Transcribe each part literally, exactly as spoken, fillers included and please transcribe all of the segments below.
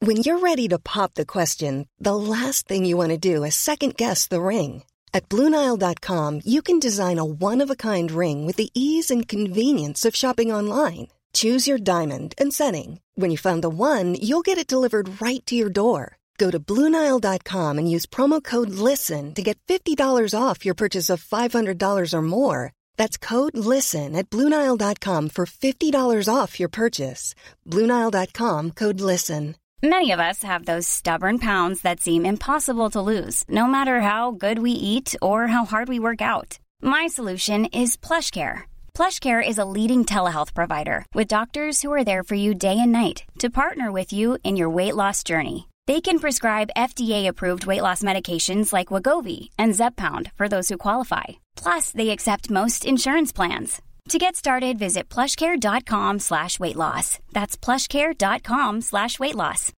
When you're ready to pop the question, the last thing you want to do is second-guess the ring. At Blue Nile dot com, you can design a one-of-a-kind ring with the ease and convenience of shopping online. Choose your diamond and setting. When you find the one, you'll get it delivered right to your door. Go to Blue Nile dot com and use promo code LISTEN to get fifty dollars off your purchase of five hundred dollars or more. That's code LISTEN at Blue Nile dot com for fifty dollars off your purchase. Blue Nile dot com, code LISTEN. Many of us have those stubborn pounds that seem impossible to lose, no matter how good we eat or how hard we work out. My solution is PlushCare. PlushCare is a leading telehealth provider with doctors who are there for you day and night to partner with you in your weight loss journey. They can prescribe F D A-approved weight loss medications like Wegovy and Zepbound for those who qualify. Plus, they accept most insurance plans. To get started, visit plushcare.com slash weight loss. That's plushcare.com slash weight loss.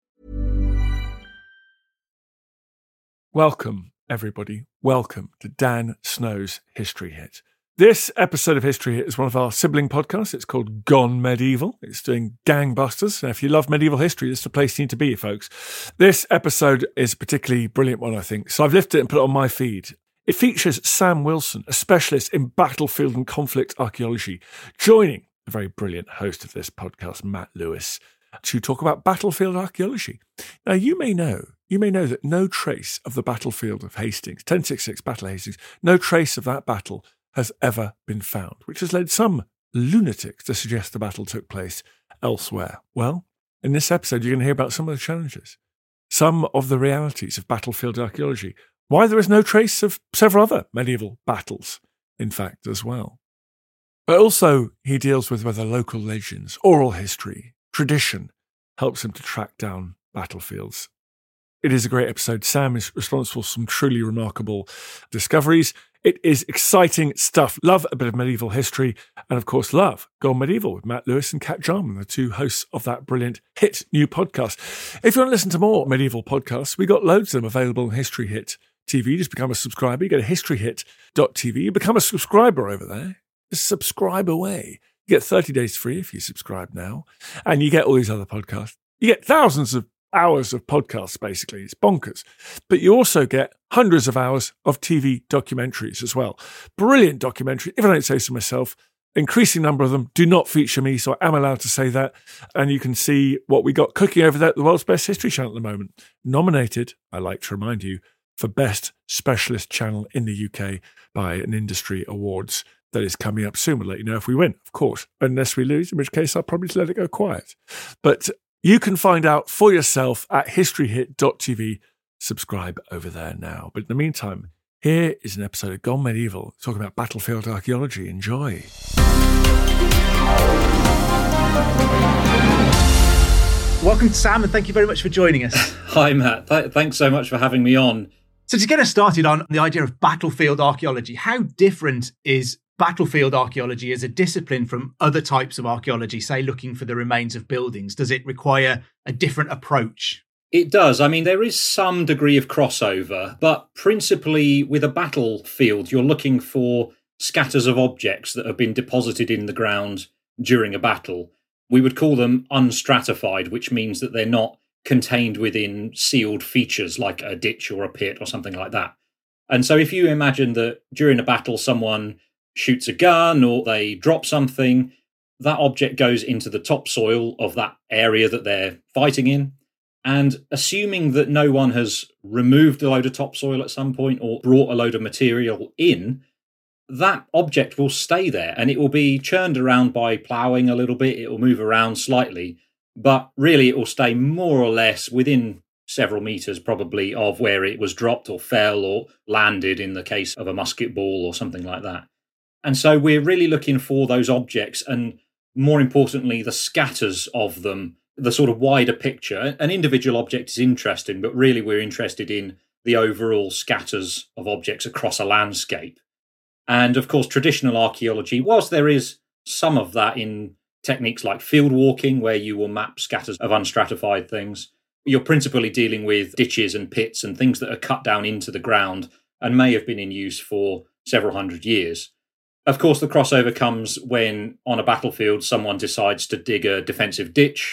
Welcome, everybody. Welcome to Dan Snow's History Hit. This episode of History Hit is one of our sibling podcasts. It's called Gone Medieval. It's doing gangbusters. And if you love medieval history, this is the place you need to be, folks. This episode is a particularly brilliant one, I think. So I've lifted it and put it on my feed. It features Sam Wilson, a specialist in battlefield and conflict archaeology, joining the very brilliant host of this podcast, Matt Lewis, to talk about battlefield archaeology. Now, you may know, you may know that no trace of the battlefield of Hastings, ten sixty-six Battle of Hastings, no trace of that battle has ever been found, which has led some lunatics to suggest the battle took place elsewhere. Well, in this episode, you're going to hear about some of the challenges, some of the realities of battlefield archaeology, why there is no trace of several other medieval battles, in fact, as well. But also, he deals with whether local legends, oral history, tradition helps him to track down battlefields. It is a great episode. Sam is responsible for some truly remarkable discoveries. It is exciting stuff. Love a bit of medieval history. And of course, love Gone Medieval with Matt Lewis and Kat Jarman, the two hosts of that brilliant hit new podcast. If you want to listen to more medieval podcasts, we got loads of them available on History Hit T V. Just become a subscriber. You go to history hit dot t v. You become a subscriber over there. Just subscribe away. You get thirty days free if you subscribe now. And you get all these other podcasts. You get thousands of hours of podcasts, basically. It's bonkers. But you also get hundreds of hours of T V documentaries as well. Brilliant documentaries, if I don't say so myself. Increasing number of them do not feature me, so I am allowed to say that. And you can see what we got cooking over there at the World's Best History Channel at the moment. Nominated, I like to remind you, for Best Specialist Channel in the U K by an industry awards that is coming up soon. We'll let you know if we win, of course, unless we lose, in which case I'll probably let it go quiet. But you can find out for yourself at history hit dot t v. Subscribe over there now. But in the meantime, here is an episode of Gone Medieval, talking about battlefield archaeology. Enjoy. Welcome, Sam, and thank you very much for joining us. Hi, Matt. Th- thanks so much for having me on. So to get us started on the idea of battlefield archaeology, how different is battlefield archaeology as a discipline from other types of archaeology, say looking for the remains of buildings? Does it require a different approach? It does. I mean, there is some degree of crossover, but principally with a battlefield, you're looking for scatters of objects that have been deposited in the ground during a battle. We would call them unstratified, which means that they're not contained within sealed features like a ditch or a pit or something like that. And so if you imagine that during a battle someone shoots a gun or they drop something, that object goes into the topsoil of that area that they're fighting in. And assuming that no one has removed a load of topsoil at some point or brought a load of material in, that object will stay there and it will be churned around by ploughing a little bit. It will move around slightly, but really it will stay more or less within several meters probably of where it was dropped or fell or landed in the case of a musket ball or something like that. And so we're really looking for those objects and, more importantly, the scatters of them, the sort of wider picture. An individual object is interesting, but really we're interested in the overall scatters of objects across a landscape. And of course, traditional archaeology, whilst there is some of that in techniques like field walking, where you will map scatters of unstratified things, you're principally dealing with ditches and pits and things that are cut down into the ground and may have been in use for several hundred years. Of course, the crossover comes when on a battlefield, someone decides to dig a defensive ditch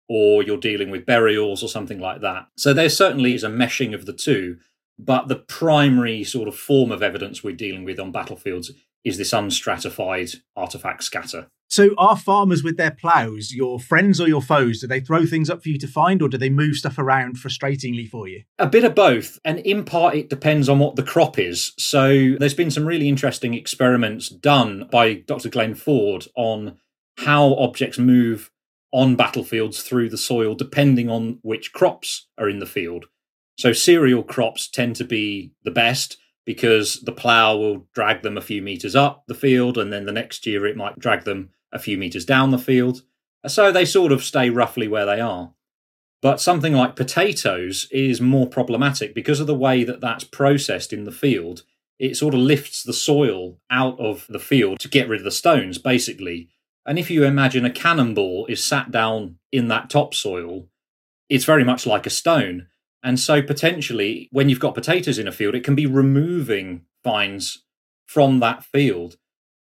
or you're dealing with burials or something like that. So there certainly is a meshing of the two, but the primary sort of form of evidence we're dealing with on battlefields is this unstratified artifact scatter. So are farmers with their ploughs your friends or your foes? Do they throw things up for you to find, or do they move stuff around frustratingly for you? A bit of both. And in part, it depends on what the crop is. So there's been some really interesting experiments done by Doctor Glenn Ford on how objects move on battlefields through the soil, depending on which crops are in the field. So cereal crops tend to be the best, because the plough will drag them a few metres up the field, and then the next year it might drag them a few metres down the field. So they sort of stay roughly where they are. But something like potatoes is more problematic because of the way that that's processed in the field. It sort of lifts the soil out of the field to get rid of the stones, basically. And if you imagine a cannonball is sat down in that topsoil, it's very much like a stone. And so potentially, when you've got potatoes in a field, it can be removing fines from that field.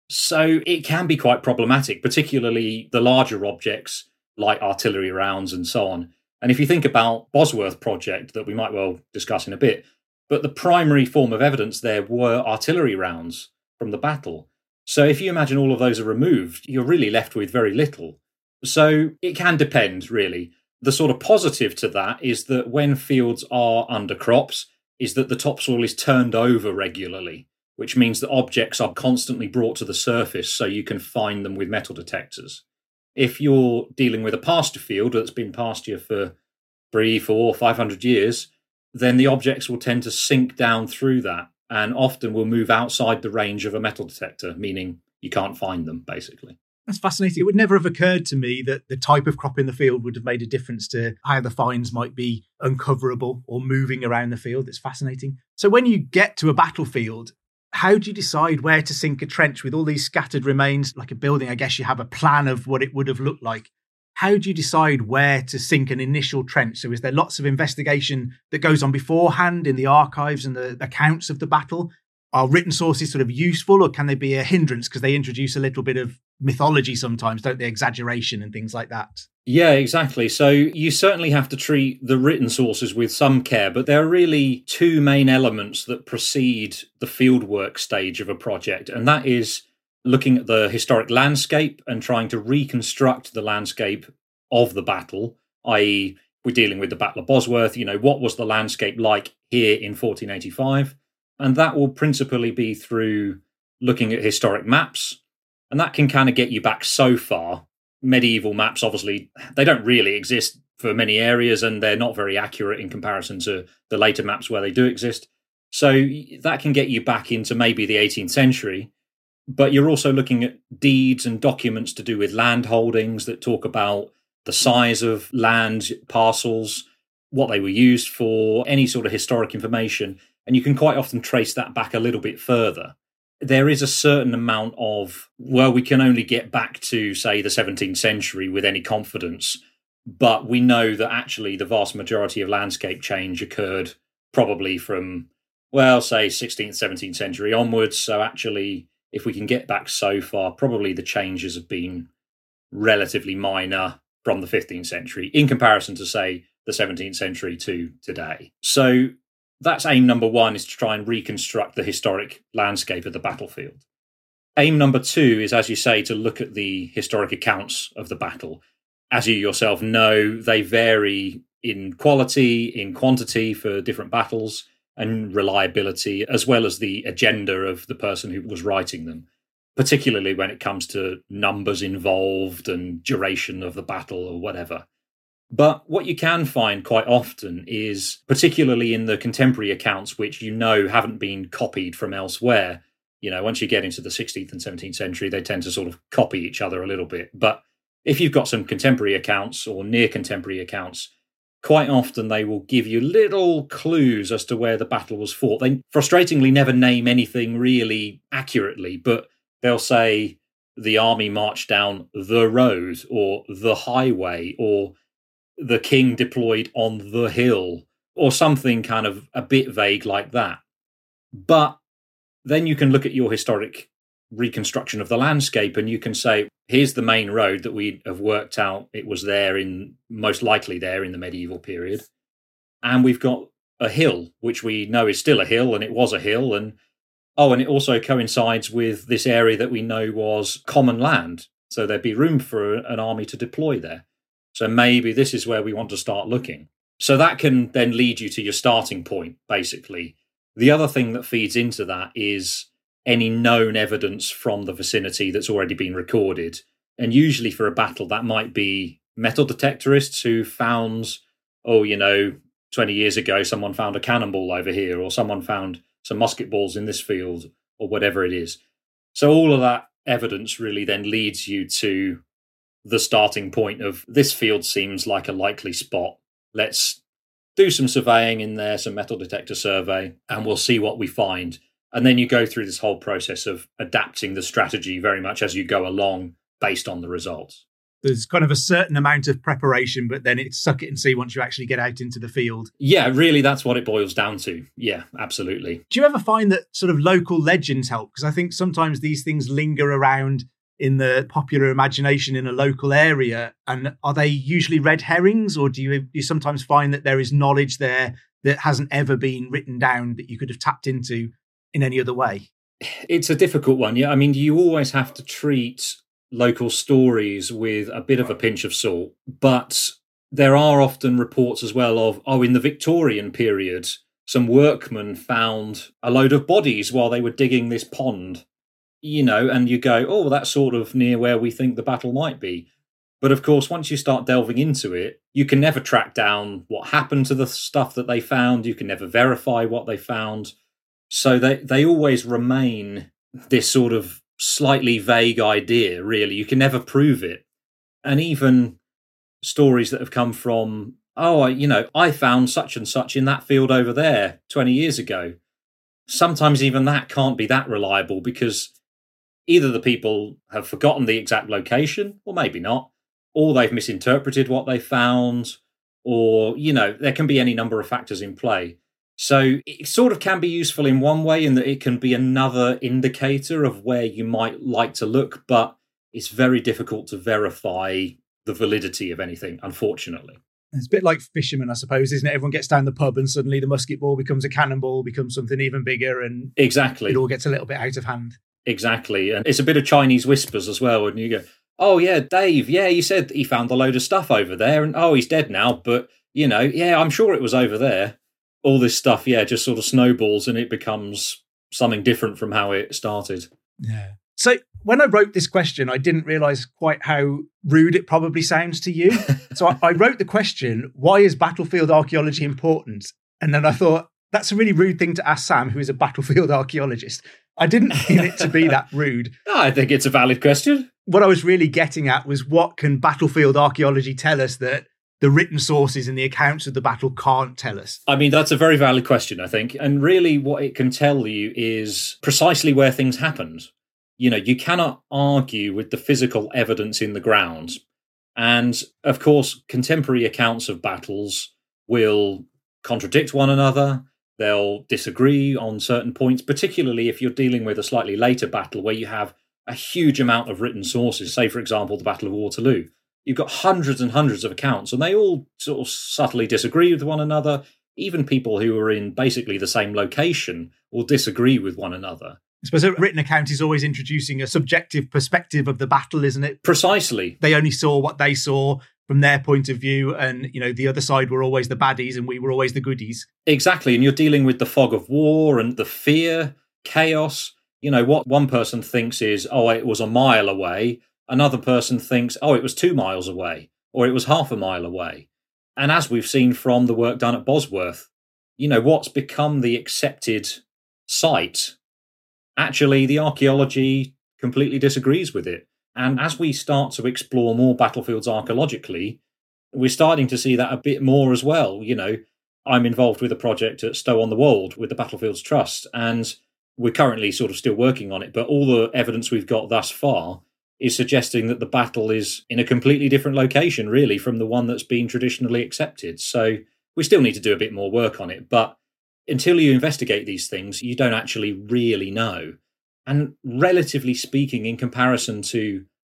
So it can be quite problematic, particularly the larger objects like artillery rounds and so on. And if you think about Bosworth project, that we might well discuss in a bit, but the primary form of evidence there were artillery rounds from the battle. So if you imagine all of those are removed, you're really left with very little. So it can depend, really. The sort of positive to that is that when fields are under crops, is that the topsoil is turned over regularly, which means that objects are constantly brought to the surface so you can find them with metal detectors. If you're dealing with a pasture field that's been pasture for three, four, five hundred years, then the objects will tend to sink down through that and often will move outside the range of a metal detector, meaning you can't find them, basically. That's fascinating. It would never have occurred to me that the type of crop in the field would have made a difference to how the fines might be uncoverable or moving around the field. It's fascinating. So when you get to a battlefield, how do you decide where to sink a trench with all these scattered remains? Like a building, I guess you have a plan of what it would have looked like. How do you decide where to sink an initial trench? So is there lots of investigation that goes on beforehand in the archives and the accounts of the battle? Are written sources sort of useful, or can they be a hindrance because they introduce a little bit of mythology sometimes, don't they? Exaggeration and things like that. Yeah, exactly. So you certainly have to treat the written sources with some care, but there are really two main elements that precede the fieldwork stage of a project, and that is looking at the historic landscape and trying to reconstruct the landscape of the battle, that is we're dealing with the Battle of Bosworth. You know, what was the landscape like here in fourteen eighty-five? And that will principally be through looking at historic maps. And that can kind of get you back so far. Medieval maps, obviously, they don't really exist for many areas, and they're not very accurate in comparison to the later maps where they do exist. So that can get you back into maybe the eighteenth century. But you're also looking at deeds and documents to do with land holdings that talk about the size of land parcels, what they were used for, any sort of historic information. And you can quite often trace that back a little bit further. There is a certain amount of, well, we can only get back to, say, the seventeenth century with any confidence. But we know that actually the vast majority of landscape change occurred probably from, well, say, sixteenth, seventeenth century onwards. So actually, if we can get back so far, probably the changes have been relatively minor from the fifteenth century in comparison to, say, the seventeenth century to today. So that's aim number one, is to try and reconstruct the historic landscape of the battlefield. Aim number two is, as you say, to look at the historic accounts of the battle. As you yourself know, they vary in quality, in quantity for different battles, and reliability, as well as the agenda of the person who was writing them, particularly when it comes to numbers involved and duration of the battle or whatever. But what you can find quite often is, particularly in the contemporary accounts, which you know haven't been copied from elsewhere, you know, once you get into the sixteenth and seventeenth century, they tend to sort of copy each other a little bit. But if you've got some contemporary accounts or near contemporary accounts, quite often they will give you little clues as to where the battle was fought. They frustratingly never name anything really accurately, but they'll say the army marched down the road or the highway or the king deployed on the hill or something kind of a bit vague like that. But then you can look at your historic reconstruction of the landscape and you can say, here's the main road that we have worked out it was there in, most likely there in the medieval period. And we've got a hill, which we know is still a hill, and it was a hill. And oh, and it also coincides with this area that we know was common land. So there'd be room for an army to deploy there. So maybe this is where we want to start looking. So that can then lead you to your starting point, basically. The other thing that feeds into that is any known evidence from the vicinity that's already been recorded. And usually for a battle, that might be metal detectorists who found, oh, you know, twenty years ago, someone found a cannonball over here, or someone found some musket balls in this field, or whatever it is. So all of that evidence really then leads you to the starting point of this field seems like a likely spot. Let's do some surveying in there, some metal detector survey, and we'll see what we find. And then you go through this whole process of adapting the strategy very much as you go along based on the results. There's kind of a certain amount of preparation, but then it's suck it and see once you actually get out into the field. Yeah, really, that's what it boils down to. Yeah, absolutely. Do you ever find that sort of local legends help? Because I think sometimes these things linger around in the popular imagination in a local area. And are they usually red herrings, or do you, do you sometimes find that there is knowledge there that hasn't ever been written down that you could have tapped into in any other way? It's a difficult one. Yeah, I mean, you always have to treat local stories with a bit of a pinch of salt, but there are often reports as well of, oh, in the Victorian period, some workmen found a load of bodies while they were digging this pond, you know, and you go, oh, that's sort of near where we think the battle might be. But of course, once you start delving into it, you can never track down what happened to the stuff that they found. You can never verify what they found. So they, they always remain this sort of slightly vague idea, really. You can never prove it. And even stories that have come from, oh, you know, I found such and such in that field over there twenty years ago. Sometimes even that can't be that reliable, because either the people have forgotten the exact location, or maybe not, or they've misinterpreted what they found, or, you know, there can be any number of factors in play. So it sort of can be useful in one way, in that it can be another indicator of where you might like to look, but it's very difficult to verify the validity of anything, unfortunately. It's a bit like fishermen, I suppose, isn't it? Everyone gets down the pub and suddenly the musket ball becomes a cannonball, becomes something even bigger, and exactly, it all gets a little bit out of hand. Exactly. And it's a bit of Chinese whispers as well. And you go, oh, yeah, Dave, yeah, he said he found a load of stuff over there. And, oh, he's dead now. But, you know, yeah, I'm sure it was over there. All this stuff, yeah, just sort of snowballs and it becomes something different from how it started. Yeah. So when I wrote this question, I didn't realise quite how rude it probably sounds to you. So I, I wrote the question, why is battlefield archaeology important? And then I thought, that's a really rude thing to ask Sam, who is a battlefield archaeologist. I didn't mean it to be that rude. I think it's a valid question. What I was really getting at was, what can battlefield archaeology tell us that the written sources and the accounts of the battle can't tell us? I mean, that's a very valid question, I think. And really what it can tell you is precisely where things happened. You know, you cannot argue with the physical evidence in the ground. And of course, contemporary accounts of battles will contradict one another. They'll disagree on certain points, particularly if you're dealing with a slightly later battle where you have a huge amount of written sources. Say, for example, the Battle of Waterloo. You've got hundreds and hundreds of accounts, and they all sort of subtly disagree with one another. Even people who are in basically the same location will disagree with one another. I suppose a written account is always introducing a subjective perspective of the battle, isn't it? Precisely. They only saw what they saw from their point of view, and, you know, the other side were always the baddies and we were always the goodies. Exactly. And you're dealing with the fog of war and the fear, chaos. You know, what one person thinks is, oh, it was a mile away. Another person thinks, oh, it was two miles away, or it was half a mile away. And as we've seen from the work done at Bosworth, you know, what's become the accepted site, actually the archaeology completely disagrees with it. And as we start to explore more battlefields archaeologically, we're starting to see that a bit more as well. You know, I'm involved with a project at Stow-on-the-Wold with the Battlefields Trust, and we're currently sort of still working on it. But all the evidence we've got thus far is suggesting that the battle is in a completely different location, really, from the one that's been traditionally accepted. So we still need to do a bit more work on it. But until you investigate these things, you don't actually really know. And relatively speaking, in comparison to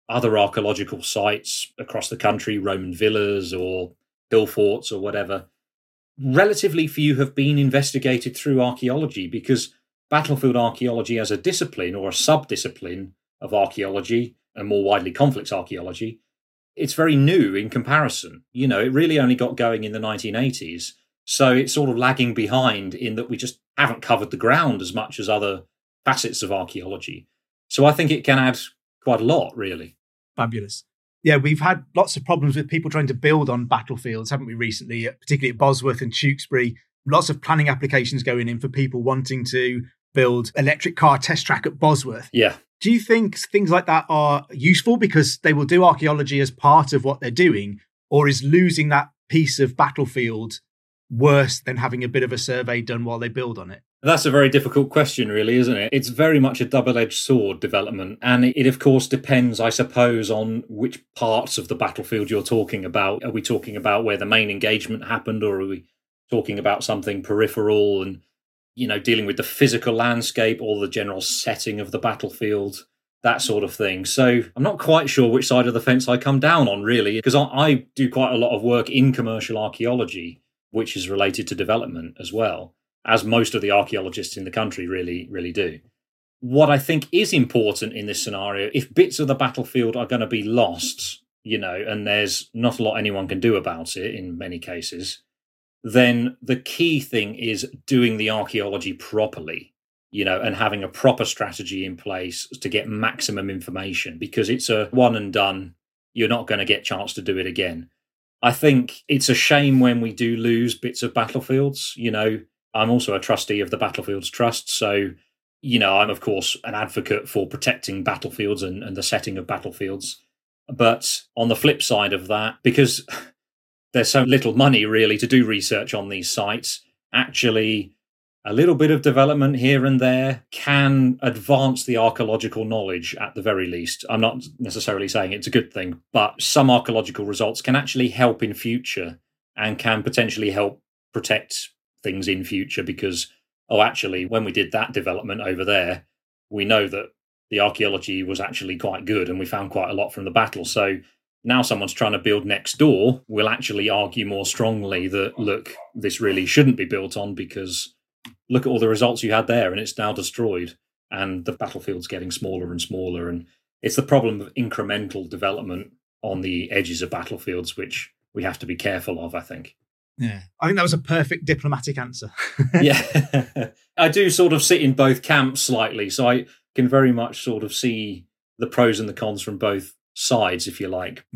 other archaeological sites across the country, Roman villas or hill forts or whatever, relatively few have been investigated through archaeology, because battlefield archaeology as a discipline or a sub-discipline of archaeology, and more widely conflicts archaeology, it's very new in comparison. You know, it really only got going in the nineteen eighties. So it's sort of lagging behind in that we just haven't covered the ground as much as other facets of archaeology. So I think it can add quite a lot, really. Fabulous. Yeah, we've had lots of problems with people trying to build on battlefields, haven't we, recently, particularly at Bosworth and Tewkesbury. Lots of planning applications going in for people wanting to build electric car test track at Bosworth. Yeah. Do you think things like that are useful because they will do archaeology as part of what they're doing, or is losing that piece of battlefield worse than having a bit of a survey done while they build on it? That's a very difficult question, really, isn't it? It's very much a double-edged sword, development. And it, of course, depends, I suppose, on which parts of the battlefield you're talking about. Are we talking about where the main engagement happened, or are we talking about something peripheral and, you know, dealing with the physical landscape or the general setting of the battlefield, that sort of thing? So I'm not quite sure which side of the fence I come down on, really, because I, I do quite a lot of work in commercial archaeology, which is related to development as well, as most of the archaeologists in the country really, really do. What I think is important in this scenario, if bits of the battlefield are going to be lost, you know, and there's not a lot anyone can do about it in many cases, then the key thing is doing the archaeology properly, you know, and having a proper strategy in place to get maximum information, because it's a one and done. You're not going to get a chance to do it again. I think it's a shame when we do lose bits of battlefields. You know, I'm also a trustee of the Battlefields Trust. So, you know, I'm, of course, an advocate for protecting battlefields and, and the setting of battlefields. But on the flip side of that, because there's so little money really to do research on these sites, actually a little bit of development here and there can advance the archaeological knowledge at the very least. I'm not necessarily saying it's a good thing, but some archaeological results can actually help in future and can potentially help protect things in future, because, oh, actually, when we did that development over there, we know that the archaeology was actually quite good and we found quite a lot from the battle. So now someone's trying to build next door will actually argue more strongly that, look, this really shouldn't be built on because look at all the results you had there and it's now destroyed and the battlefield's getting smaller and smaller. And it's the problem of incremental development on the edges of battlefields, which we have to be careful of, I think. Yeah, I think that was a perfect diplomatic answer. Yeah, I do sort of sit in both camps slightly, so I can very much sort of see the pros and the cons from both sides, if you like.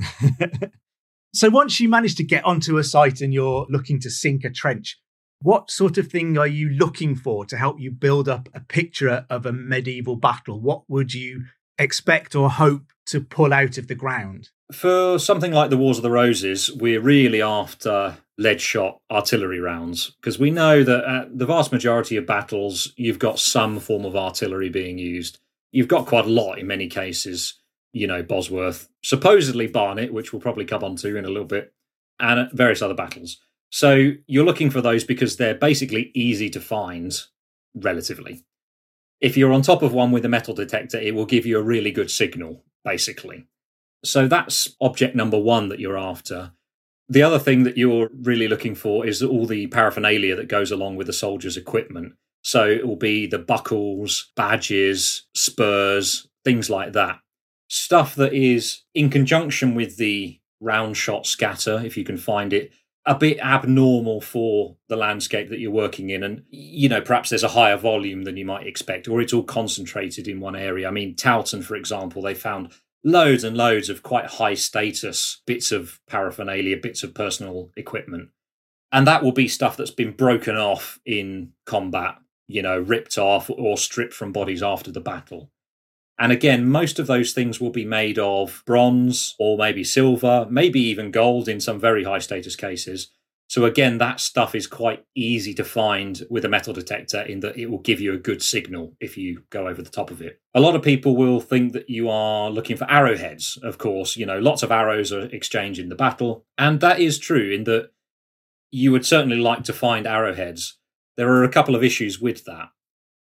So once you manage to get onto a site and you're looking to sink a trench, what sort of thing are you looking for to help you build up a picture of a medieval battle? What would you expect or hope to pull out of the ground? For something like the Wars of the Roses, we're really after lead-shot artillery rounds, because we know that at the vast majority of battles, you've got some form of artillery being used. You've got quite a lot in many cases, you know, Bosworth, supposedly Barnet, which we'll probably come on to in a little bit, and various other battles. So you're looking for those because they're basically easy to find, relatively. If you're on top of one with a metal detector, it will give you a really good signal, basically. So that's object number one that you're after. The other thing that you're really looking for is all the paraphernalia that goes along with the soldier's equipment. So it will be the buckles, badges, spurs, things like that. Stuff that is in conjunction with the round shot scatter, if you can find it, a bit abnormal for the landscape that you're working in. And, you know, perhaps there's a higher volume than you might expect, or it's all concentrated in one area. I mean, Towton, for example, they found loads and loads of quite high status bits of paraphernalia, bits of personal equipment. And that will be stuff that's been broken off in combat, you know, ripped off or stripped from bodies after the battle. And again, most of those things will be made of bronze or maybe silver, maybe even gold in some very high status cases. So again, that stuff is quite easy to find with a metal detector in that it will give you a good signal if you go over the top of it. A lot of people will think that you are looking for arrowheads, of course. You know, lots of arrows are exchanged in the battle. And that is true in that you would certainly like to find arrowheads. There are a couple of issues with that.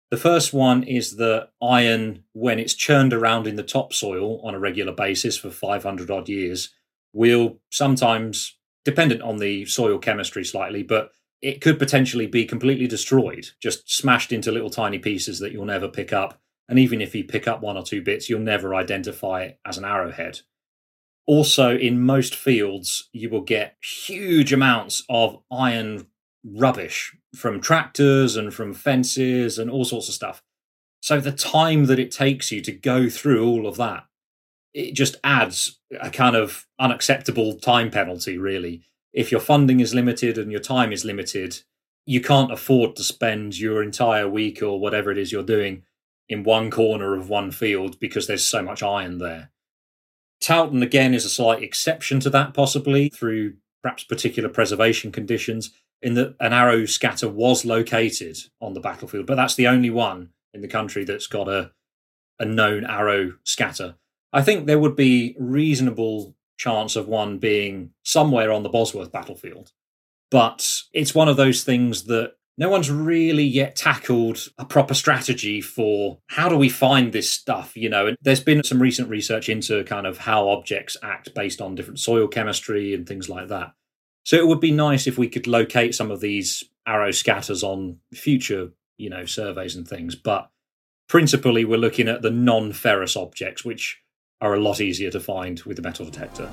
The first one is that iron, when it's churned around in the topsoil on a regular basis for five hundred odd years, will sometimes, dependent on the soil chemistry slightly, but it could potentially be completely destroyed, just smashed into little tiny pieces that you'll never pick up. And even if you pick up one or two bits, you'll never identify it as an arrowhead. Also, in most fields, you will get huge amounts of iron rubbish from tractors and from fences and all sorts of stuff. So the time that it takes you to go through all of that, it just adds a kind of unacceptable time penalty, really. If your funding is limited and your time is limited, you can't afford to spend your entire week or whatever it is you're doing in one corner of one field because there's so much iron there. Towton, again, is a slight exception to that, possibly through perhaps particular preservation conditions, in that an arrow scatter was located on the battlefield, but that's the only one in the country that's got a, a known arrow scatter. I think there would be reasonable chance of one being somewhere on the Bosworth battlefield, but it's one of those things that no one's really yet tackled a proper strategy for how do we find this stuff, you know. And there's been some recent research into kind of how objects act based on different soil chemistry and things like that. So it would be nice if we could locate some of these arrow scatters on future, you know, surveys and things. But principally, we're looking at the non-ferrous objects, which are a lot easier to find with the metal detector.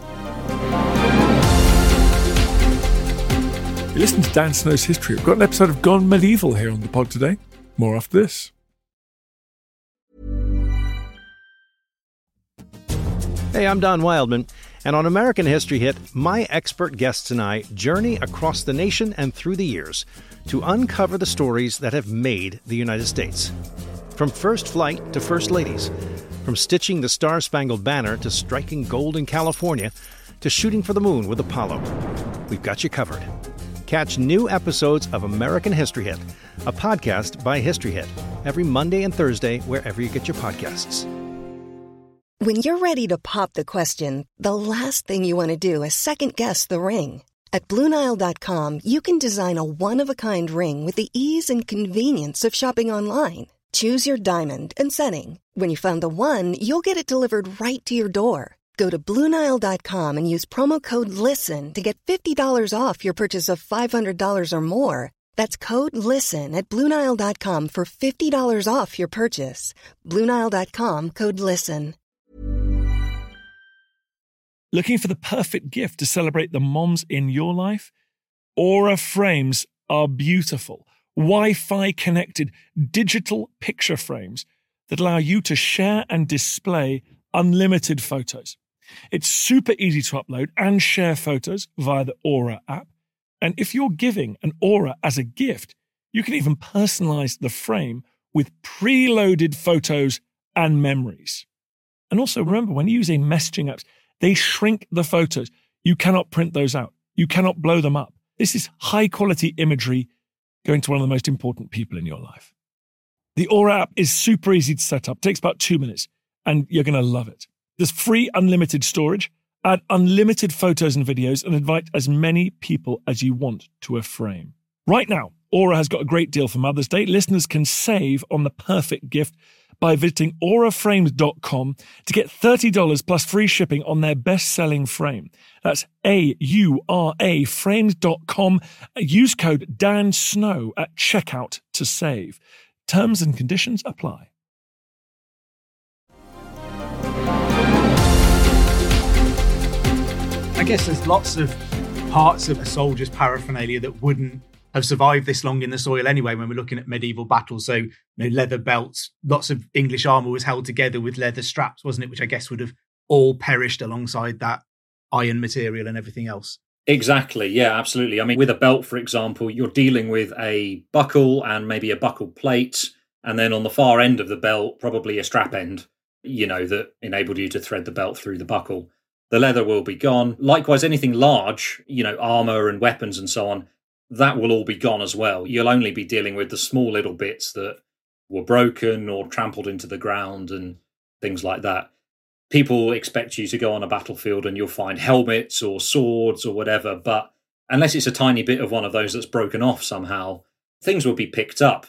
You listen to Dan Snow's History. We've got an episode of Gone Medieval here on the pod today. More after this. Hey, I'm Don Wildman, and on American History Hit, my expert guests and I journey across the nation and through the years to uncover the stories that have made the United States. From first flight to first ladies, from stitching the Star-Spangled Banner to striking gold in California, to shooting for the moon with Apollo. We've got you covered. Catch new episodes of American History Hit, a podcast by History Hit, every Monday and Thursday wherever you get your podcasts. When you're ready to pop the question, the last thing you want to do is second-guess the ring. At Blue Nile dot com, you can design a one-of-a-kind ring with the ease and convenience of shopping online. Choose your diamond and setting. When you find the one, you'll get it delivered right to your door. Go to Blue Nile dot com and use promo code LISTEN to get fifty dollars off your purchase of five hundred dollars or more. That's code LISTEN at Blue Nile dot com for fifty dollars off your purchase. Blue Nile dot com, code LISTEN. Looking for the perfect gift to celebrate the moms in your life? Aura frames are beautiful, Wi-Fi connected digital picture frames that allow you to share and display unlimited photos. It's super easy to upload and share photos via the Aura app. And if you're giving an Aura as a gift, you can even personalize the frame with preloaded photos and memories. And also remember, when using messaging apps, they shrink the photos. You cannot print those out. You cannot blow them up. This is high quality imagery going to one of the most important people in your life. The Aura app is super easy to set up. It takes about two minutes and you're going to love it. There's free unlimited storage, add unlimited photos and videos, and invite as many people as you want to a frame. Right now, Aura has got a great deal for Mother's Day. Listeners can save on the perfect gift by visiting aura frames dot com to get thirty dollars plus free shipping on their best-selling frame. That's A U R A frames dot com. Use code Dan Snow at checkout to save. Terms and conditions apply. I guess there's lots of parts of a soldier's paraphernalia that wouldn't have survived this long in the soil anyway when we're looking at medieval battles. So, you know, leather belts, lots of English armour was held together with leather straps, wasn't it? Which I guess would have all perished alongside that iron material and everything else. Exactly, yeah, absolutely. I mean, with a belt, for example, you're dealing with a buckle and maybe a buckle plate, and then on the far end of the belt, probably a strap end, you know, that enabled you to thread the belt through the buckle. The leather will be gone. Likewise, anything large, you know, armour and weapons and so on, that will all be gone as well. You'll only be dealing with the small little bits that were broken or trampled into the ground and things like that. People expect you to go on a battlefield and you'll find helmets or swords or whatever, but unless it's a tiny bit of one of those that's broken off somehow, things will be picked up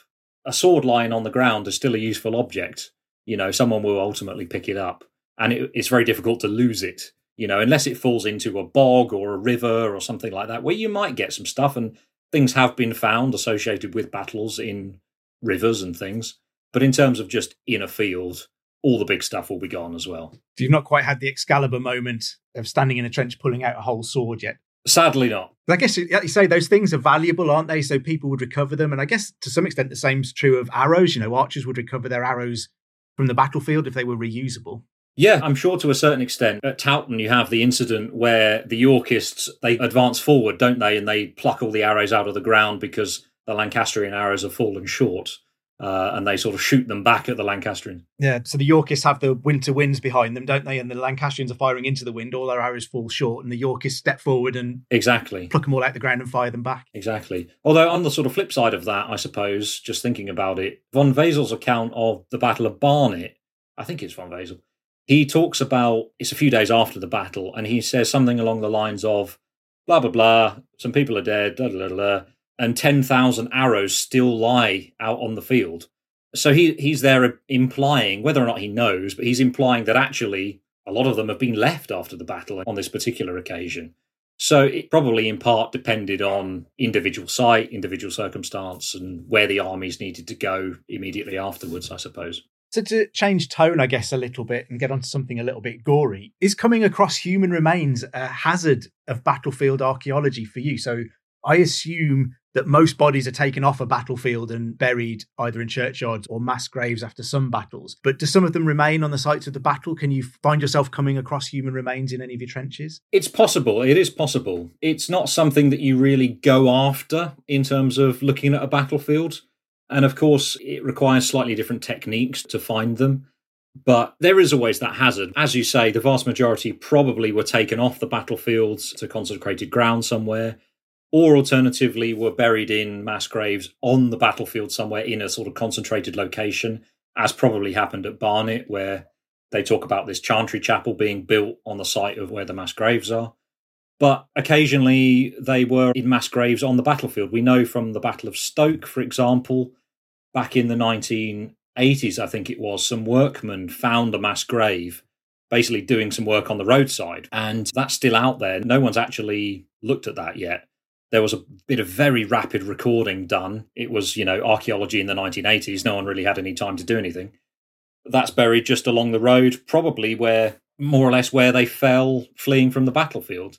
a sword lying on the ground is still a useful object. You know, someone will ultimately pick it up, and it, it's very difficult to lose it, you know, unless it falls into a bog or a river or something like that, where you might get some stuff, and things have been found associated with battles in rivers and things. But in terms of just in a field, all the big stuff will be gone as well. You've not quite had the Excalibur moment of standing in a trench pulling out a whole sword yet. Sadly not. I guess, like you say, those things are valuable, aren't they? So people would recover them. And I guess to some extent the same's true of arrows. You know, archers would recover their arrows from the battlefield if they were reusable. Yeah, I'm sure to a certain extent. At Towton, you have the incident where the Yorkists, they advance forward, don't they? And they pluck all the arrows out of the ground because the Lancastrian arrows have fallen short. Uh, and they sort of shoot them back at the Lancastrians. Yeah, so the Yorkists have the winter winds behind them, don't they? And the Lancastrians are firing into the wind. All their arrows fall short, and the Yorkists step forward and exactly pluck them all out the ground and fire them back. Exactly. Although on the sort of flip side of that, I suppose, just thinking about it, von Wesel's account of the Battle of Barnet, I think it's von Wesel, he talks about, it's a few days after the battle, and he says something along the lines of, blah, blah, blah, some people are dead, da, da, da, da, and ten thousand arrows still lie out on the field. So he he's there implying, whether or not he knows, but he's implying that actually a lot of them have been left after the battle on this particular occasion. So it probably in part depended on individual site, individual circumstance, and where the armies needed to go immediately afterwards, I suppose. So to change tone, I guess, a little bit and get onto something a little bit gory, is coming across human remains a hazard of battlefield archaeology for you? So I assume that most bodies are taken off a battlefield and buried either in churchyards or mass graves after some battles. But do some of them remain on the sites of the battle? Can you find yourself coming across human remains in any of your trenches? It's possible. It is possible. It's not something that you really go after in terms of looking at a battlefield. And of course, it requires slightly different techniques to find them. But there is always that hazard. As you say, the vast majority probably were taken off the battlefields to consecrated ground somewhere, or alternatively were buried in mass graves on the battlefield somewhere in a sort of concentrated location, as probably happened at Barnet, where they talk about this chantry chapel being built on the site of where the mass graves are. But occasionally they were in mass graves on the battlefield. We know from the Battle of Stoke, for example, back in the nineteen eighties, I think it was, some workmen found a mass grave basically doing some work on the roadside. And that's still out there. No one's actually looked at that yet. There was a bit of very rapid recording done. It was, you know, archaeology in the nineteen eighties. No one really had any time to do anything. That's buried just along the road, probably where, more or less where they fell fleeing from the battlefield.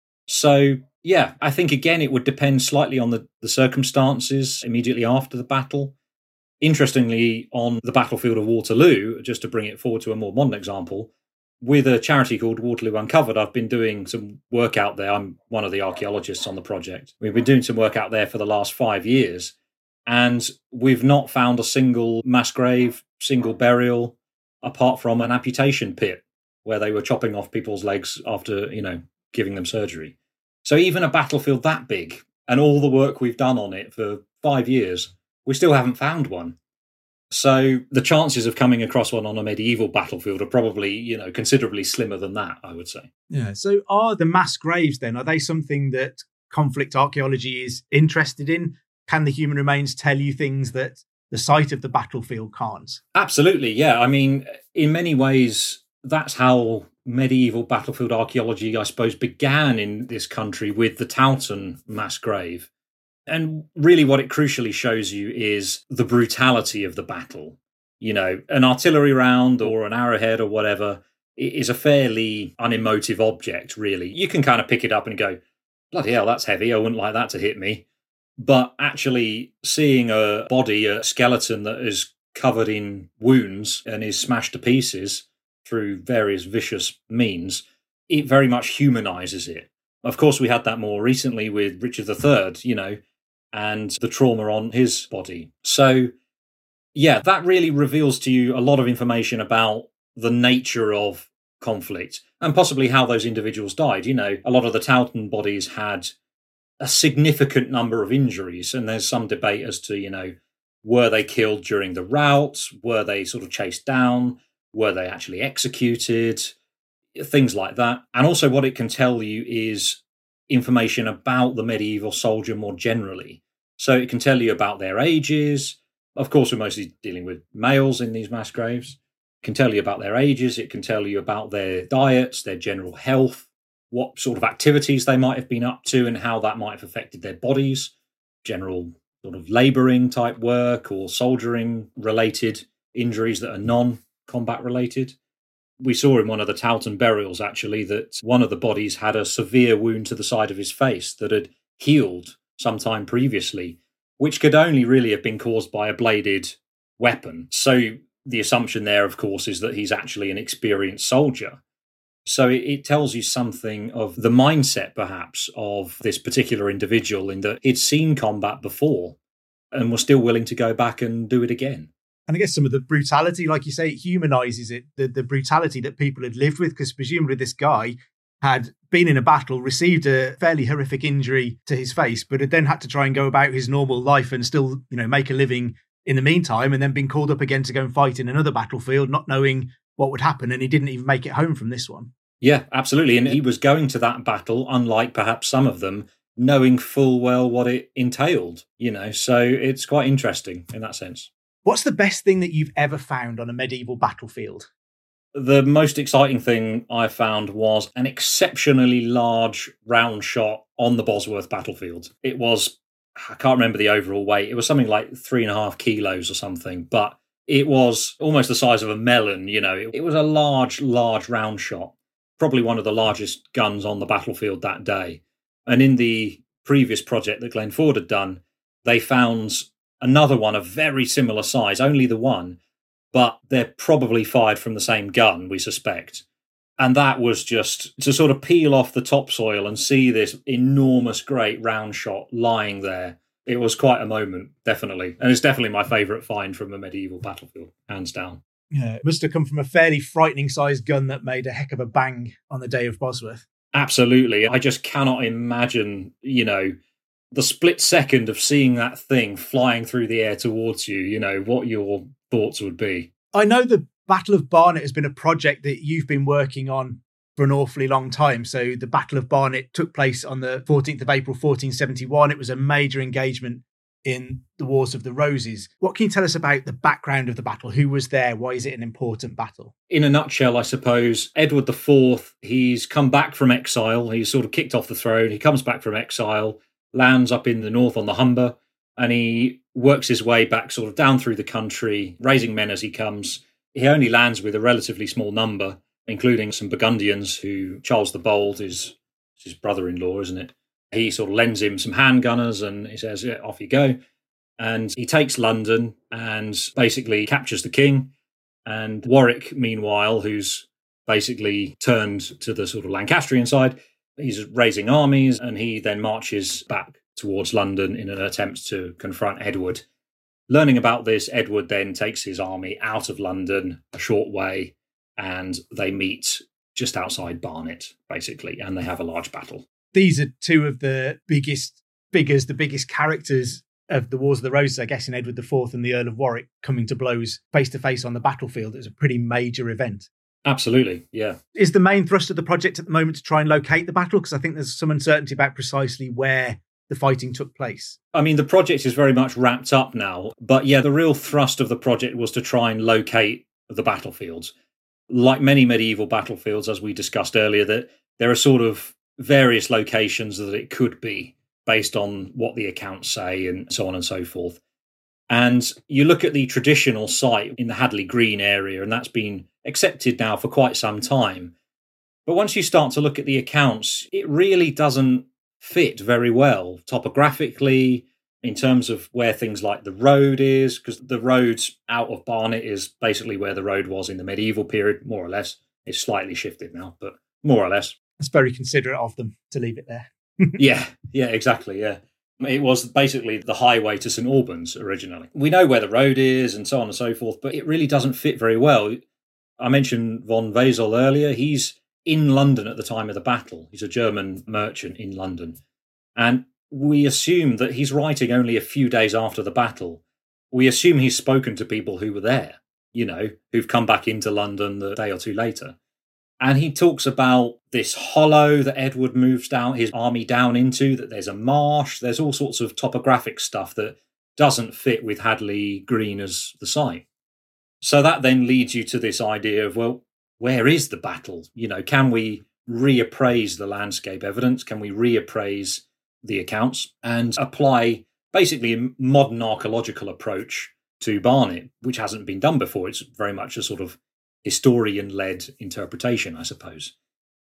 So, yeah, I think, again, it would depend slightly on the, the circumstances immediately after the battle. Interestingly, on the battlefield of Waterloo, just to bring it forward to a more modern example, with a charity called Waterloo Uncovered, I've been doing some work out there. I'm one of the archaeologists on the project. We've been doing some work out there for the last five years, and we've not found a single mass grave, single burial, apart from an amputation pit where they were chopping off people's legs after, you know, giving them surgery. So even a battlefield that big, and all the work we've done on it for five years, we still haven't found one. So the chances of coming across one on a medieval battlefield are probably, you know, considerably slimmer than that, I would say. Yeah. So are the mass graves then, are they something that conflict archaeology is interested in? Can the human remains tell you things that the site of the battlefield can't? Absolutely, yeah. I mean, in many ways, that's how medieval battlefield archaeology, I suppose, began in this country with the Towton mass grave. And really what it crucially shows you is the brutality of the battle. You know, an artillery round or an arrowhead or whatever is a fairly unemotive object, really. You can kind of pick it up and go, bloody hell, that's heavy. I wouldn't like that to hit me. But actually seeing a body, a skeleton that is covered in wounds and is smashed to pieces through various vicious means, it very much humanizes it. Of course, we had that more recently with Richard the Third, you know, and the trauma on his body. So, yeah, that really reveals to you a lot of information about the nature of conflict and possibly how those individuals died. You know, a lot of the Towton bodies had a significant number of injuries, and there's some debate as to, you know, were they killed during the rout? Were they sort of chased down? Were they actually executed? Things like that. And also what it can tell you is information about the medieval soldier more generally. So it can tell you about their ages, Of course, we're mostly dealing with males in these mass graves. It can tell you about their ages. It can tell you about their diets, their general health, what sort of activities they might have been up to and how that might have affected their bodies, general sort of labouring type work or soldiering related injuries that are non-combat related. We saw in one of the Towton burials, actually, that one of the bodies had a severe wound to the side of his face that had healed sometime previously, which could only really have been caused by a bladed weapon. So the assumption there, of course, is that he's actually an experienced soldier. So it, it tells you something of the mindset, perhaps, of this particular individual in that he'd seen combat before and was still willing to go back and do it again. And I guess some of the brutality, like you say, it humanises it, the, the brutality that people had lived with, because presumably this guy had been in a battle, received a fairly horrific injury to his face, but had then had to try and go about his normal life and still, you know, make a living in the meantime, and then been called up again to go and fight in another battlefield, not knowing what would happen. And he didn't even make it home from this one. Yeah, absolutely. And he was going to that battle, unlike perhaps some of them, knowing full well what it entailed, you know, so it's quite interesting in that sense. What's the best thing that you've ever found on a medieval battlefield? The most exciting thing I found was an exceptionally large round shot on the Bosworth battlefield. It was, I can't remember the overall weight, it was something like three and a half kilos or something, but it was almost the size of a melon, you know. It, it was a large, large round shot, probably one of the largest guns on the battlefield that day. And in the previous project that Glenford had done, they found another one of very similar size, only the one, but they're probably fired from the same gun, we suspect. And that was just to sort of peel off the topsoil and see this enormous, great round shot lying there. It was quite a moment, definitely. And it's definitely my favourite find from a medieval battlefield, hands down. Yeah, it must have come from a fairly frightening sized gun that made a heck of a bang on the day of Bosworth. Absolutely. I just cannot imagine, you know, the split second of seeing that thing flying through the air towards you, you know, what your thoughts would be. I know the Battle of Barnet has been a project that you've been working on for an awfully long time. So the Battle of Barnet took place on the fourteenth of April, fourteen seventy-one. It was a major engagement in the Wars of the Roses. What can you tell us about the background of the battle? Who was there? Why is it an important battle? In a nutshell, I suppose, Edward the Fourth, he's come back from exile. He's sort of kicked off the throne. He comes back from exile, lands up in the north on the Humber, and he works his way back sort of down through the country, raising men as he comes. He only lands with a relatively small number, including some Burgundians who Charles the Bold is his brother-in-law, isn't it? He sort of lends him some handgunners and he says, yeah, off you go. And he takes London and basically captures the king. And Warwick, meanwhile, who's basically turned to the sort of Lancastrian side, he's raising armies and he then marches back towards London in an attempt to confront Edward. Learning about this, Edward then takes his army out of London a short way and they meet just outside Barnet, basically, and they have a large battle. These are two of the biggest figures, the biggest characters of the Wars of the Roses, I guess, in Edward the Fourth and the Earl of Warwick coming to blows face-to-face on the battlefield. It was a pretty major event. Absolutely, yeah. Is the main thrust of the project at the moment to try and locate the battle? Because I think there's some uncertainty about precisely where the fighting took place. I mean, the project is very much wrapped up now. But yeah, the real thrust of the project was to try and locate the battlefields. Like many medieval battlefields, as we discussed earlier, that there are sort of various locations that it could be based on what the accounts say and so on and so forth. And you look at the traditional site in the Hadley Green area, and that's been accepted now for quite some time. But once you start to look at the accounts, it really doesn't fit very well topographically, in terms of where things like the road is, because the road out of Barnet is basically where the road was in the medieval period, more or less. It's slightly shifted now, but more or less. It's very considerate of them to leave it there. yeah, yeah, exactly, yeah. It was basically the highway to St Albans originally. We know where the road is and so on and so forth, but it really doesn't fit very well. I mentioned von Wesel earlier. He's in London at the time of the battle. He's a German merchant in London. And we assume that he's writing only a few days after the battle. We assume he's spoken to people who were there, you know, who've come back into London the day or two later. And he talks about this hollow that Edward moves down his army down into, that there's a marsh, there's all sorts of topographic stuff that doesn't fit with Hadley Green as the site. So that then leads you to this idea of, well, where is the battle? You know, can we reappraise the landscape evidence? Can we reappraise the accounts and apply basically a modern archaeological approach to Barnet, which hasn't been done before? It's very much a sort of historian-led interpretation, I suppose.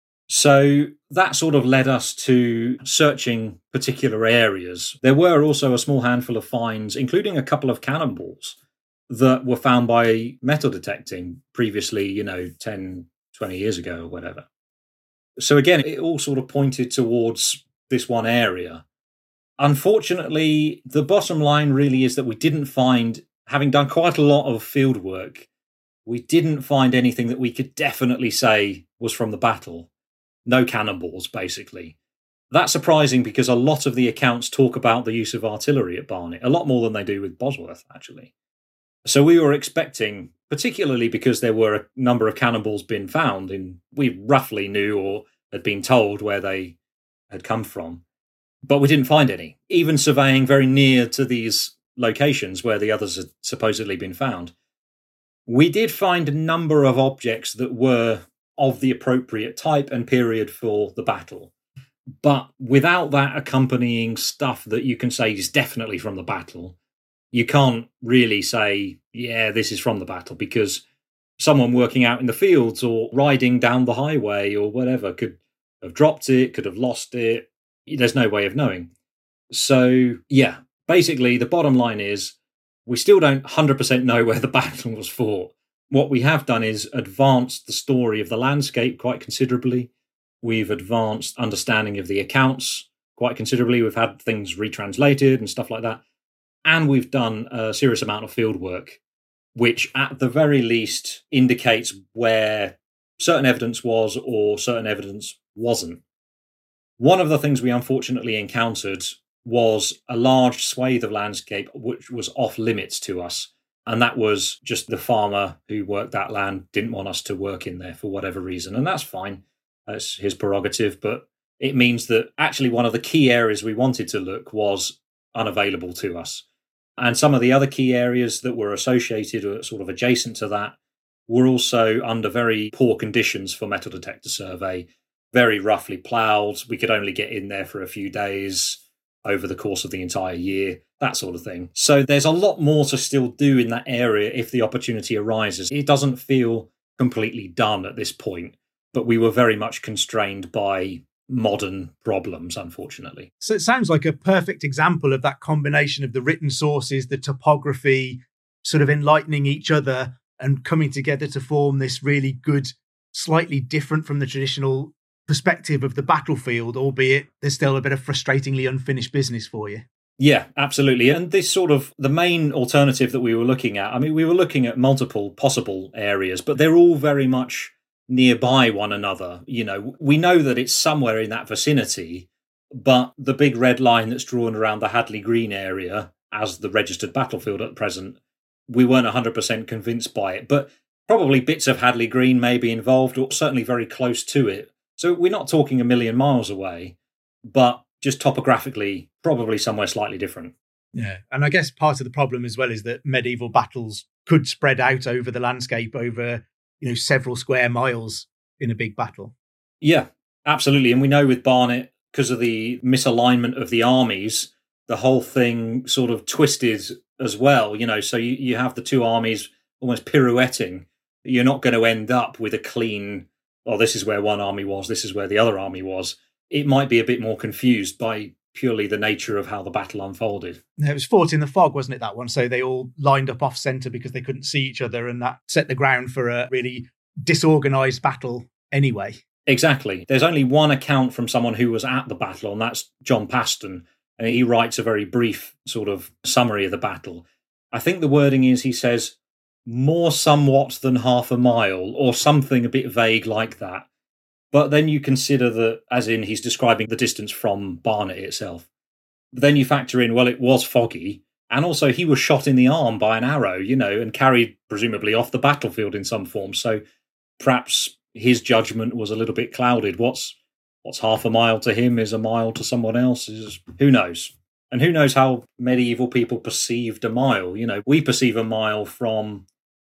So that sort of led us to searching particular areas. There were also a small handful of finds, including a couple of cannonballs, that were found by metal detecting previously, you know, ten, twenty years ago or whatever. So again, it all sort of pointed towards this one area. Unfortunately, the bottom line really is that we didn't find, having done quite a lot of field work, we didn't find anything that we could definitely say was from the battle. No cannonballs, basically. That's surprising because a lot of the accounts talk about the use of artillery at Barnet, a lot more than they do with Bosworth, actually. So we were expecting, particularly because there were a number of cannonballs being found, and we roughly knew or had been told where they had come from, but we didn't find any, even surveying very near to these locations where the others had supposedly been found. We did find a number of objects that were of the appropriate type and period for the battle, but without that accompanying stuff that you can say is definitely from the battle, you can't really say, yeah, this is from the battle, because someone working out in the fields or riding down the highway or whatever could have dropped it, could have lost it. There's no way of knowing. So, yeah, basically the bottom line is we still don't one hundred percent know where the battle was fought. What we have done is advanced the story of the landscape quite considerably. We've advanced understanding of the accounts quite considerably. We've had things retranslated and stuff like that. And we've done a serious amount of field work, which at the very least indicates where certain evidence was or certain evidence wasn't. One of the things we unfortunately encountered was a large swathe of landscape which was off limits to us. And that was just the farmer who worked that land didn't want us to work in there for whatever reason. And that's fine. That's his prerogative. But it means that actually one of the key areas we wanted to look was unavailable to us. And some of the other key areas that were associated or sort of adjacent to that were also under very poor conditions for metal detector survey, very roughly ploughed. We could only get in there for a few days over the course of the entire year, that sort of thing. So there's a lot more to still do in that area if the opportunity arises. It doesn't feel completely done at this point, but we were very much constrained by modern problems, unfortunately. So it sounds like a perfect example of that combination of the written sources, the topography, sort of enlightening each other and coming together to form this really good, slightly different from the traditional perspective of the battlefield, albeit there's still a bit of frustratingly unfinished business for you. Yeah, absolutely. And this sort of the main alternative that we were looking at, I mean, we were looking at multiple possible areas, but they're all very much nearby one another. You know, we know that it's somewhere in that vicinity, but the big red line that's drawn around the Hadley Green area as the registered battlefield at present, we weren't one hundred percent convinced by it, but probably bits of Hadley Green may be involved, or certainly very close to it. So we're not talking a million miles away, but just topographically, probably somewhere slightly different. Yeah, and I guess part of the problem as well is that medieval battles could spread out over the landscape over, you know, several square miles in a big battle. Yeah, absolutely. And we know with Barnet, because of the misalignment of the armies, the whole thing sort of twisted as well, you know, so you, you have the two armies almost pirouetting. You're not going to end up with a clean, oh, this is where one army was, this is where the other army was. It might be a bit more confused by purely the nature of how the battle unfolded. It was fought in the fog, wasn't it, that one? So they all lined up off centre because they couldn't see each other, and that set the ground for a really disorganised battle anyway. Exactly. There's only one account from someone who was at the battle, and that's John Paston. And he writes a very brief sort of summary of the battle. I think the wording is, he says, more somewhat than half a mile, or something a bit vague like that. But then you consider that, as in he's describing the distance from Barnet itself. But then you factor in, well, it was foggy, and also he was shot in the arm by an arrow, you know, and carried presumably off the battlefield in some form. So perhaps his judgment was a little bit clouded. What's what's half a mile to him is a mile to someone else. Is, who knows? And who knows how medieval people perceived a mile? You know, we perceive a mile from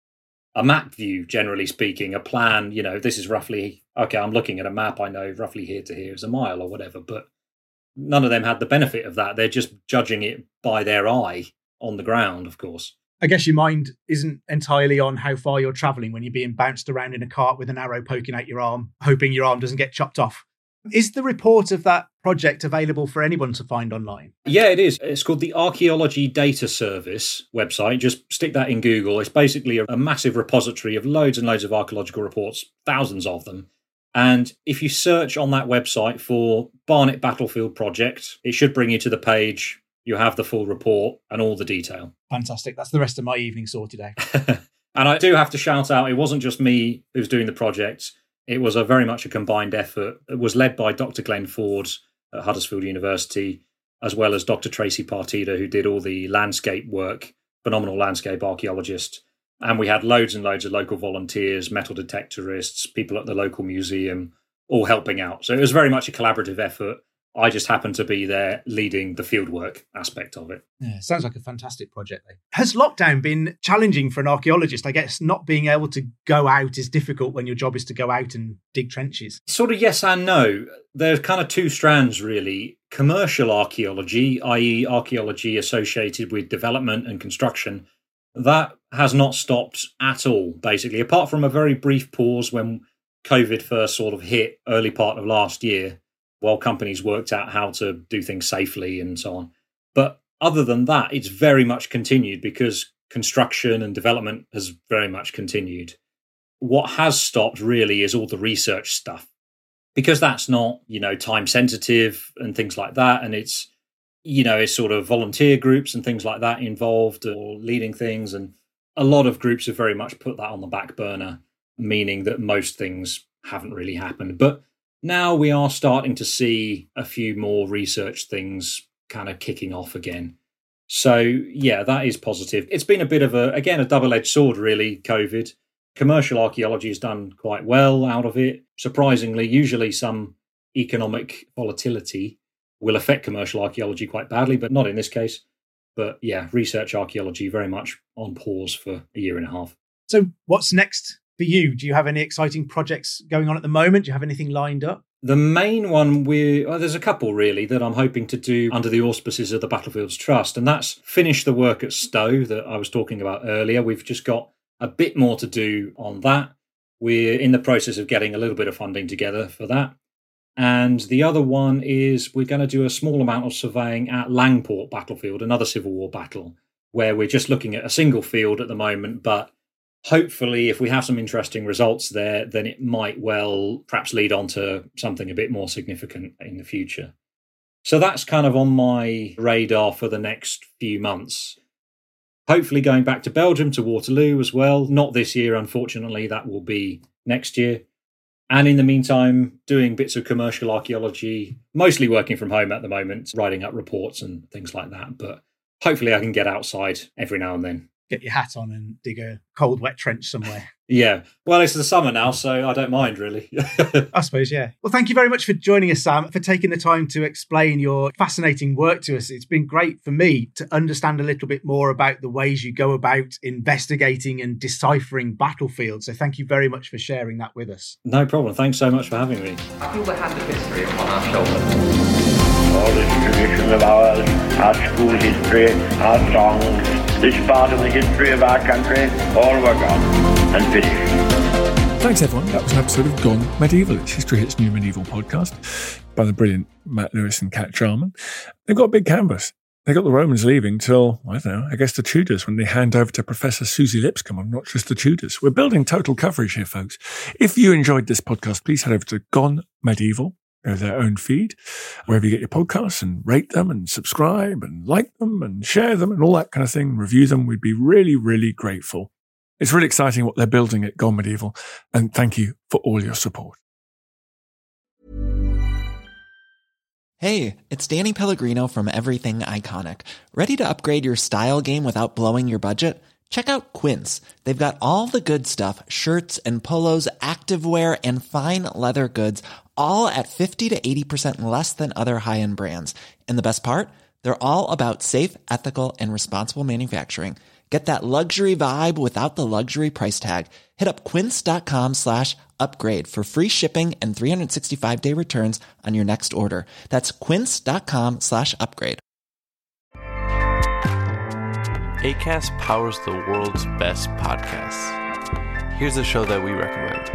a map view, generally speaking, a plan. You know, this is roughly, okay, I'm looking at a map, I know roughly here to here is a mile or whatever, but none of them had the benefit of that. They're just judging it by their eye on the ground, of course. I guess your mind isn't entirely on how far you're travelling when you're being bounced around in a cart with an arrow poking out your arm, hoping your arm doesn't get chopped off. Is the report of that project available for anyone to find online? Yeah, it is. It's called the Archaeology Data Service website. Just stick that in Google. It's basically a, a massive repository of loads and loads of archaeological reports, thousands of them. And if you search on that website for Barnet Battlefield Project, it should bring you to the page. You have the full report and all the detail. Fantastic. That's the rest of my evening sorted out. And I do have to shout out, it wasn't just me who's doing the project. It was a very much a combined effort. It was led by Doctor Glenn Ford at Huddersfield University, as well as Doctor Tracy Partida, who did all the landscape work, phenomenal landscape archaeologist. And we had loads and loads of local volunteers, metal detectorists, people at the local museum, all helping out. So it was very much a collaborative effort. I just happened to be there leading the fieldwork aspect of it. Yeah, sounds like a fantastic project, though. Has lockdown been challenging for an archaeologist? I guess not being able to go out is difficult when your job is to go out and dig trenches. Sort of yes and no. There's kind of two strands, really. Commercial archaeology, that is archaeology associated with development and construction, that has not stopped at all, basically, apart from a very brief pause when COVID first sort of hit early part of last year, while companies worked out how to do things safely and so on. But other than that, it's very much continued because construction and development has very much continued. What has stopped really is all the research stuff, because that's not, you know, time sensitive and things like that. And it's, you know, it's sort of volunteer groups and things like that involved or leading things. And a lot of groups have very much put that on the back burner, meaning that most things haven't really happened. But now we are starting to see a few more research things kind of kicking off again. So, yeah, that is positive. It's been a bit of a, again, a double-edged sword, really, COVID. Commercial archaeology has done quite well out of it. Surprisingly, usually some economic volatility will affect commercial archaeology quite badly, but not in this case. But, yeah, research archaeology very much on pause for a year and a half. So what's next for you? Do you have any exciting projects going on at the moment? Do you have anything lined up? The main one, we well, there's a couple really that I'm hoping to do under the auspices of the Battlefields Trust, and that's finish the work at Stowe that I was talking about earlier. We've just got a bit more to do on that. We're in the process of getting a little bit of funding together for that. And the other one is we're going to do a small amount of surveying at Langport Battlefield, another Civil War battle, where we're just looking at a single field at the moment, but hopefully, if we have some interesting results there, then it might well perhaps lead on to something a bit more significant in the future. So that's kind of on my radar for the next few months. Hopefully going back to Belgium, to Waterloo as well. Not this year, unfortunately. That will be next year. And in the meantime, doing bits of commercial archaeology, mostly working from home at the moment, writing up reports and things like that. But hopefully I can get outside every now and then. Get your hat on and dig a cold, wet trench somewhere. Yeah. Well, it's the summer now, so I don't mind, really. I suppose, yeah. Well, thank you very much for joining us, Sam, for taking the time to explain your fascinating work to us. It's been great for me to understand a little bit more about the ways you go about investigating and deciphering battlefields. So thank you very much for sharing that with us. No problem. Thanks so much for having me. I feel the hand of history upon our shoulders. All this tradition of ours, our school history, our songs, this part of the history of our country, all were gone and finished. Thanks, everyone. That was an episode of Gone Medieval. It's History Hit's new medieval podcast by the brilliant Matt Lewis and Kat Jarman. They've got a big canvas. They got the Romans leaving till, I don't know, I guess the Tudors when they hand over to Professor Susie Lipscomb on Not Just the Tudors. We're building total coverage here, folks. If you enjoyed this podcast, please head over to Gone Medieval. Go to their own feed, wherever you get your podcasts, and rate them and subscribe and like them and share them and all that kind of thing. Review them. We'd be really, really grateful. It's really exciting what they're building at Gone Medieval, and thank you for all your support. Hey, it's Danny Pellegrino from Everything Iconic. Ready to upgrade your style game without blowing your budget? Check out Quince. They've got all the good stuff, shirts and polos, activewear, and fine leather goods, all at fifty to eighty percent less than other high-end brands. And the best part? They're all about safe, ethical, and responsible manufacturing. Get that luxury vibe without the luxury price tag. Hit up quince.com slash upgrade for free shipping and three sixty-five day returns on your next order. That's quince.com slash upgrade. Acast powers the world's best podcasts. Here's a show that we recommend.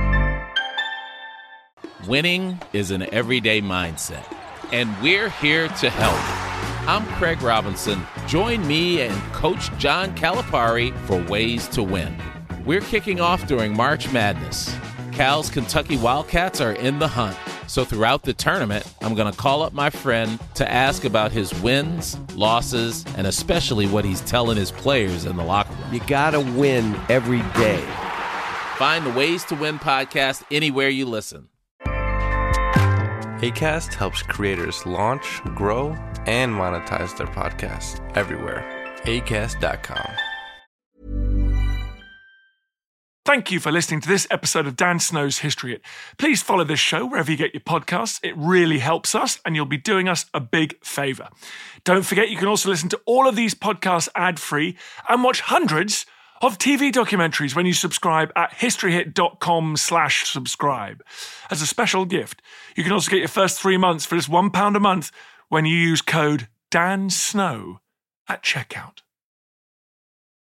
Winning is an everyday mindset, and we're here to help. I'm Craig Robinson. Join me and Coach John Calipari for Ways to Win. We're kicking off during March Madness. Cal's Kentucky Wildcats are in the hunt. So throughout the tournament, I'm going to call up my friend to ask about his wins, losses, and especially what he's telling his players in the locker room. You got to win every day. Find the Ways to Win podcast anywhere you listen. Acast helps creators launch, grow, and monetize their podcasts everywhere. acast dot com. Thank you for listening to this episode of Dan Snow's History Hit. Please follow this show wherever you get your podcasts. It really helps us, and you'll be doing us a big favour. Don't forget, you can also listen to all of these podcasts ad-free and watch hundreds of T V documentaries when you subscribe at historyhit.com slash subscribe. As a special gift, you can also get your first three months for just one pound a month when you use code DANSNOW at checkout.